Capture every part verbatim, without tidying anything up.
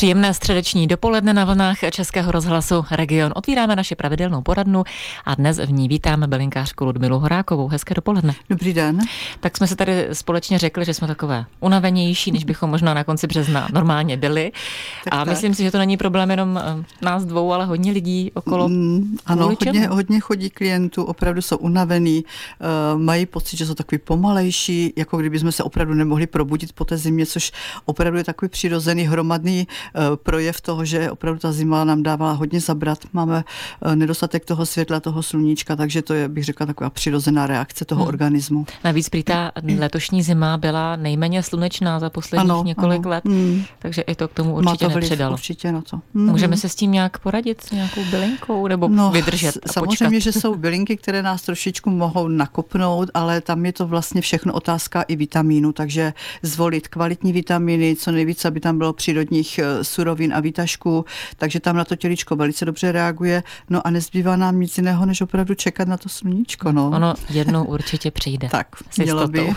Příjemné středeční dopoledne na vlnách Českého rozhlasu Region. Otvíráme naši pravidelnou poradnu a dnes v ní vítáme bylinkářku Ludmilu Horákovou. Hezké dopoledne. Dobrý den. Tak jsme se tady společně řekli, že jsme takové unavenější, než bychom možná na konci března normálně byli. Tak, a tak. Myslím si, že to není problém jenom nás dvou, ale hodně lidí okolo. Mm, ano, hodně, hodně chodí klientů, opravdu jsou unavený, uh, mají pocit, že jsou takový pomalejší, jako kdyby jsme se opravdu nemohli probudit po té zimě, což opravdu je takový přirozený hromadný uh, projev toho, že opravdu ta zima nám dávala hodně zabrat. Máme uh, nedostatek toho světla, toho sluníčka, takže to je, bych řekla, taková přirozená reakce toho hmm. organismu. Navíc prý ta letošní zima byla nejméně slunečná za posledních ano, několik ano. let, hmm. takže i to k tomu určitě Má to nepřidalo. Určitě na to. Hmm. Můžeme se s tím nějak poradit, s nějakou bylinkou, nebo no, vydržet a samozřejmě, počkat? že jsou bylinky, které nás trošičku mohou nakopnout, ale tam je to vlastně všechno otázka i vitamínu, takže zvolit kvalitní vitamíny, co nejvíce, aby tam bylo přírodních surovin a výtažků, takže tam na to tělíčko velice dobře reaguje. No a nezbývá nám nic jiného, než opravdu čekat na to sluníčko. No. Ono jednou určitě přijde. Tak, mělo by.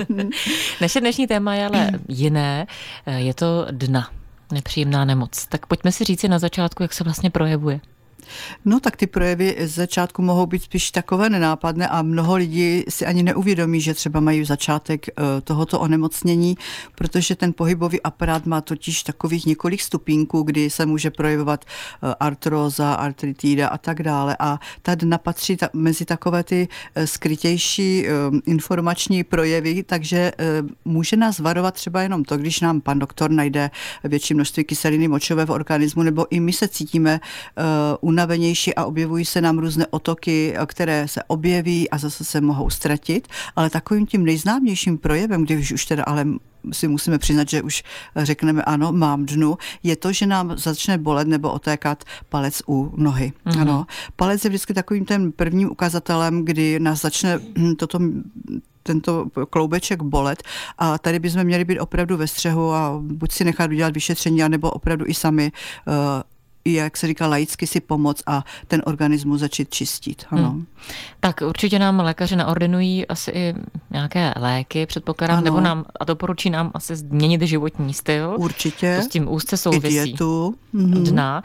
Naše dnešní téma je ale jiné, je to dna, nepříjemná nemoc. Tak pojďme si říci na začátku, jak se vlastně projevuje. No tak ty projevy z začátku mohou být spíš takové nenápadné a mnoho lidí si ani neuvědomí, že třeba mají začátek tohoto onemocnění, protože ten pohybový aparát má totiž takových několik stupínků, kdy se může projevovat artróza, artritída a tak dále. A ta dna patří ta, mezi takové ty skrytější informační projevy, takže může nás varovat třeba jenom to, když nám pan doktor najde větší množství kyseliny močové v organismu, nebo i my se cítíme unavenější a objevují se nám různé otoky, které se objeví a zase se mohou ztratit, ale takovým tím nejznámějším projevem, když už teda ale si musíme přiznat, že už řekneme ano, mám dnu, je to, že nám začne bolet nebo otékat palec u nohy. Mm-hmm. Ano. Palec je vždycky takovým tím prvním ukazatelem, kdy nás začne toto tento kloubeček bolet a tady bychom měli být opravdu ve střehu a buď si nechat udělat vyšetření, anebo opravdu i sami uh, i, jak se říká, laicky si pomoct a ten organismus začít čistit. Ano. Hmm. Tak určitě nám lékaři naordinují asi i nějaké léky, předpokládám, nebo nám, a doporučí nám asi změnit životní styl. Určitě. To s tím úzce souvisí. I dietu. Mm-hmm. Dna.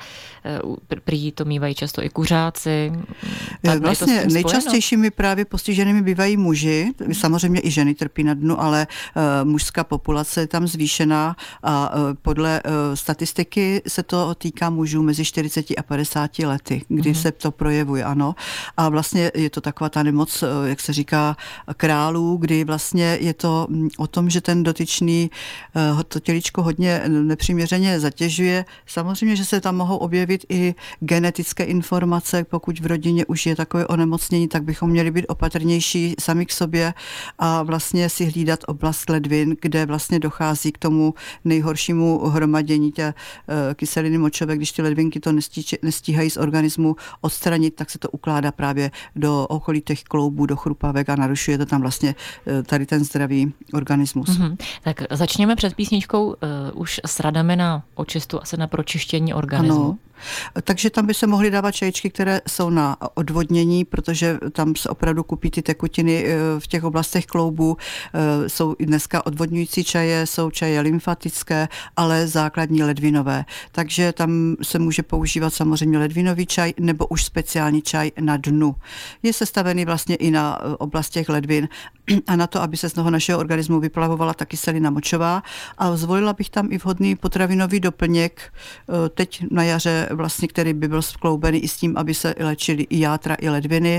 Prý to mývají často i kuřáci. Tak vlastně nejčastějšími právě postiženými bývají muži, samozřejmě i ženy trpí na dnu, ale uh, mužská populace je tam zvýšená a uh, podle uh, statistiky se to týká mužů mezi čtyřicet a padesát lety, kdy mm-hmm. se to projevuje, ano. A vlastně je to taková ta nemoc, jak se říká, králů, kdy vlastně je to o tom, že ten dotyčný to tělíčko hodně nepřiměřeně zatěžuje. Samozřejmě, že se tam mohou objevit i genetické informace, pokud v rodině už je takové onemocnění, tak bychom měli být opatrnější sami k sobě a vlastně si hlídat oblast ledvin, kde vlastně dochází k tomu nejhoršímu hromadění té kyseliny močové, když ty ledvinky to nestíhají z organismu odstranit, tak se to ukládá právě do okolí těch kloubů, do chrupavek a narušuje to tam vlastně tady ten zdravý organismus. Mm-hmm. Tak začněme před písničkou uh, už s radami na očistu, asi na pročištění organismu. Ano. Takže tam by se mohly dávat čajičky, které jsou na odvodnění, protože tam se opravdu kupí ty tekutiny v těch oblastech kloubů. Jsou i dneska odvodňující čaje, jsou čaje lymfatické, ale základní ledvinové. Takže tam se může používat samozřejmě ledvinový čaj nebo už speciální čaj na dnu. Je sestavený vlastně i na oblast těch ledvin a na to, aby se z toho našeho organismu vyplavovala ta kyselina močová. A zvolila bych tam i vhodný potravinový doplněk teď na jaře, vlastně, který by byl skloubený i s tím, aby se léčili i játra, i ledviny.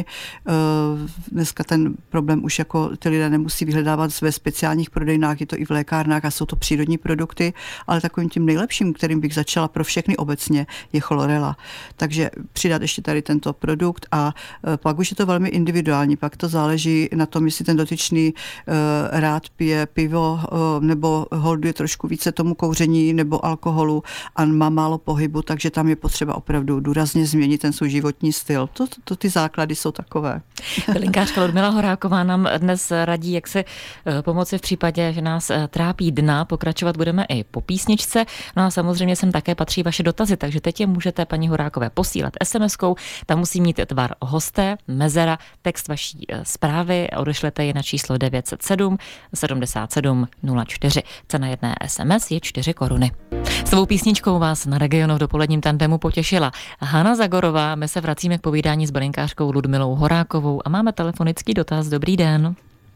Dneska ten problém už jako ty lidé nemusí vyhledávat ve speciálních prodejnách, je to i v lékárnách a jsou to přírodní produkty, ale takovým tím nejlepším, kterým bych začala pro všechny obecně, je chlorela. Takže přidat ještě tady tento produkt a pak už je to velmi individuální, pak to záleží na tom, jestli ten dotyčný rád pije pivo nebo holduje trošku více tomu kouření nebo alkoholu a má málo pohybu, takže tam je potřeba opravdu důrazně změnit ten svůj životní styl. To, to, to ty základy jsou takové. Bylinkářka Ludmila Horáková nám dnes radí, jak se pomoci v případě, že nás trápí dna. Pokračovat budeme i po písničce. No a samozřejmě sem také patří vaše dotazy, takže teď je můžete paní Horákové posílat es em eskou. Tam musí mít tvar hosté, mezera, text vaší zprávy. Odešlete je na číslo devět set sedm sedmdesát sedm nula čtyři. Cena jedné es em es je čtyři koruny. S svou písničkou vás na Regionu v dopoledním tandemu potěšila Hana Zagorová. My se vracíme k povídání s bylinkářkou Ludmilou Horákovou a máme telefonický dotaz. Dobrý den.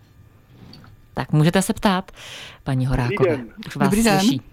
Tak můžete se ptát, paní Horákové. Už vás Dobrý den. slyší.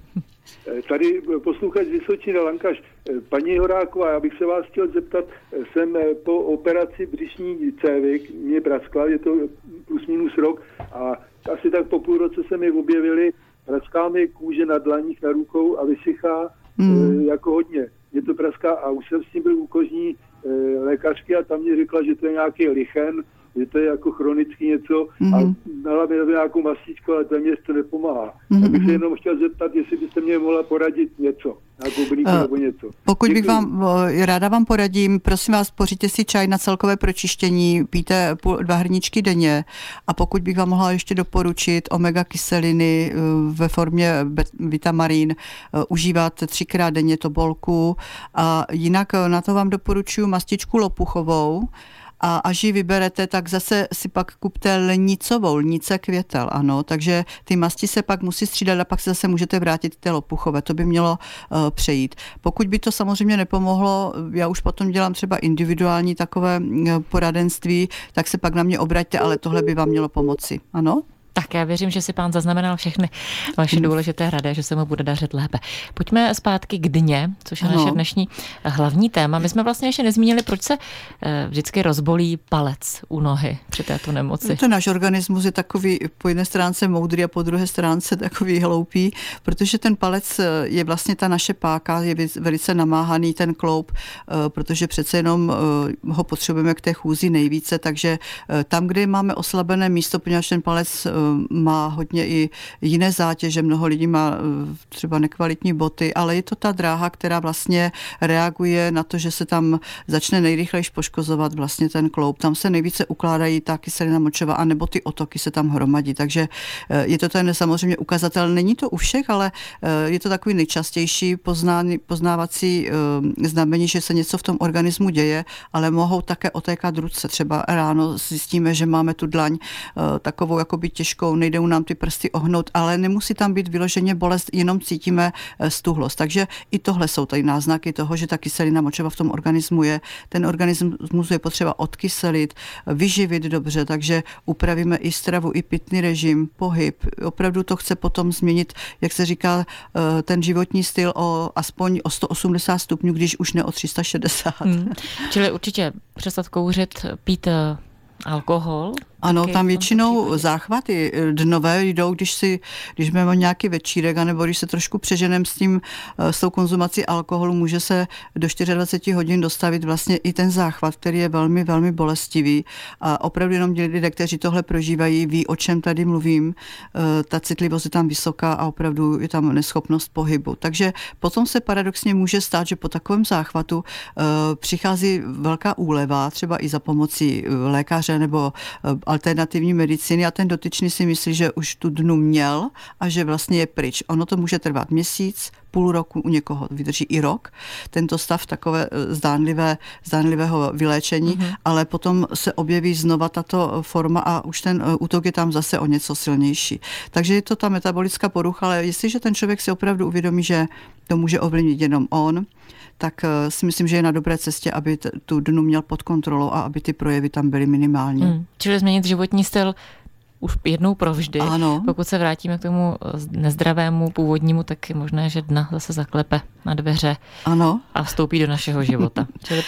Tady posluchač z Vysočina, Lankaš. Paní Horáková, já bych se vás chtěl zeptat, jsem po operaci břišní cévy, mě praskla, je to plus minus rok a asi tak po půl roce se mi objevily, praská mi kůže na dlaních, na rukou a vysychá mm. jako hodně. Mě to praská a už jsem s tím byl u kožní lékařky a tam mě řekla, že to je nějaký lichen, že to je jako chronicky něco mm. a dala mi nějakou mastičku, ale to mě to nepomáhá. Mm. Já bych se jenom chtěl zeptat, jestli byste mě mohla poradit něco, nějakou blíku uh, nebo něco. Pokud Děkuji. bych vám, ráda vám poradím, prosím vás, pořiďte si čaj na celkové pročištění, pijte půl, dva hrničky denně a pokud bych vám mohla ještě doporučit omega kyseliny ve formě vitamarín, užívat třikrát denně tobolku a jinak na to vám doporučuji mastičku lopuchovou. A až ji vyberete, tak zase si pak kupte lenicovou, lnice květel, ano, takže ty masti se pak musí střídat a pak se zase můžete vrátit k té lopuchové, to by mělo uh, přejít. Pokud by to samozřejmě nepomohlo, já už potom dělám třeba individuální takové poradenství, tak se pak na mě obraťte, ale tohle by vám mělo pomoci, ano? Tak já věřím, že si pán zaznamenal všechny vaše důležité rady, že se mu bude dařit lépe. Pojďme zpátky k dně, což je ano. naše dnešní hlavní téma. My jsme vlastně ještě nezmínili, proč se vždycky rozbolí palec u nohy při této nemoci. Ten náš organismus je takový po jedné stránce moudrý a po druhé stránce takový hloupý, protože ten palec je vlastně ta naše páka, je velice namáhaný ten kloub, protože přece jenom ho potřebujeme k té chůzi nejvíce, takže tam, kde máme oslabené místo, poněvadž ten palec má hodně i jiné zátěže, mnoho lidí má třeba nekvalitní boty, ale je to ta dráha, která vlastně reaguje na to, že se tam začne nejrychleji poškozovat vlastně ten kloub. Tam se nejvíce ukládají ta kyselina močová, anebo ty otoky se tam hromadí, takže je to ten samozřejmě ukazatel. Není to u všech, ale je to takový nejčastější poznány, poznávací znamení, že se něco v tom organismu děje, ale mohou také otékat ruce. Třeba ráno zjistíme, že máme tu dlaň takovou jakoby těžkou, nejdou nám ty prsty ohnout, ale nemusí tam být vyloženě bolest, jenom cítíme stuhlost. Takže i tohle jsou tady náznaky toho, že ta kyselina močová v tom organismu je. Ten organismus je potřeba odkyselit, vyživit dobře, takže upravíme i stravu, i pitný režim, pohyb. Opravdu to chce potom změnit, jak se říká, ten životní styl o aspoň o sto osmdesát stupňů, když už ne o tři sta šedesát. Hmm. Čili určitě přestat kouřit, pít alkohol. Ano, tam většinou záchvaty dnové jdou, když si, když máme nějaký večírek, anebo když se trošku přeženem s tím, s tou konzumací alkoholu, může se do dvacet čtyři hodin dostavit vlastně i ten záchvat, který je velmi, velmi bolestivý. A opravdu jenom lidé, kteří tohle prožívají, ví, o čem tady mluvím. Ta citlivost je tam vysoká a opravdu je tam neschopnost pohybu. Takže potom se paradoxně může stát, že po takovém záchvatu přichází velká úleva, třeba i za pomocí lékaře nebo alternativní medicíny a ten dotyčný si myslí, že už tu dnu měl a že vlastně je pryč. Ono to může trvat měsíc, půl roku, u někoho vydrží i rok, tento stav takové zdánlivé, zdánlivého vyléčení, mm-hmm. ale potom se objeví znova tato forma a už ten útok je tam zase o něco silnější. Takže je to ta metabolická porucha, ale jestliže ten člověk si opravdu uvědomí, že to může ovlivnit jenom on, tak si myslím, že je na dobré cestě, aby t- tu dnu měl pod kontrolou a aby ty projevy tam byly minimální. Hmm. Čili změnit životní styl už jednou provždy. Ano. Pokud se vrátíme k tomu nezdravému původnímu, tak je možné, že dna zase zaklepe na dveře ano. a vstoupí do našeho života. Čili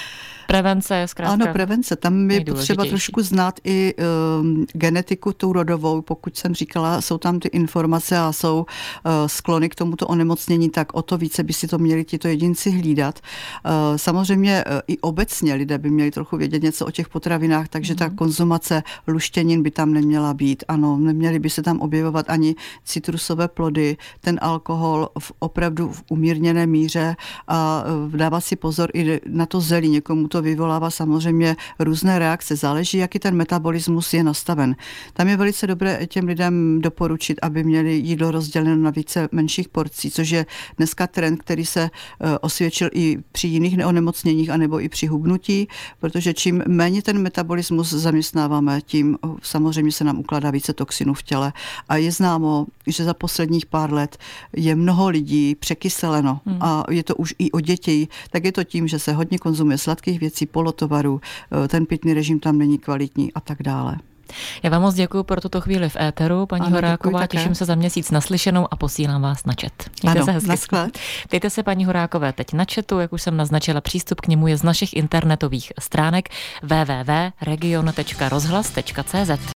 Prevence je zkrátka. Ano, prevence. Tam je potřeba trošku znát i um, genetiku tu rodovou. Pokud jsem říkala, jsou tam ty informace a jsou uh, sklony k tomuto onemocnění, tak o to více by si to měli tito jedinci hlídat. Uh, samozřejmě uh, i obecně lidé by měli trochu vědět něco o těch potravinách, takže mm. ta konzumace luštěnin by tam neměla být. Ano, neměly by se tam objevovat ani citrusové plody, ten alkohol v opravdu v umírněné míře a uh, dávat si pozor i na to zelí. Někomu to vyvolává samozřejmě různé reakce. Záleží, jaký ten metabolismus je nastaven. Tam je velice dobré těm lidem doporučit, aby měli jídlo rozděleno na více menších porcí, což je dneska trend, který se osvědčil i při jiných neonemocněních anebo i při hubnutí, protože čím méně ten metabolismus zaměstnáváme, tím samozřejmě se nám ukládá více toxinů v těle. A je známo, že za posledních pár let je mnoho lidí překyseleno hmm. a je to už i o dětí, tak je to tím, že se hodně konzumuje sladkých věcí, polotovarů, ten pitný režim tam není kvalitní a tak dále. Já vám moc děkuji pro tuto chvíli v éteru, paní ano, Horáková, těším se za měsíc naslyšenou a posílám vás na chat. Mějte ano, se hezky. Nasklad. Dejte se paní Horákové teď na chatu, jak už jsem naznačila, přístup k němu je z našich internetových stránek w w w tečka region tečka rozhlas tečka c z.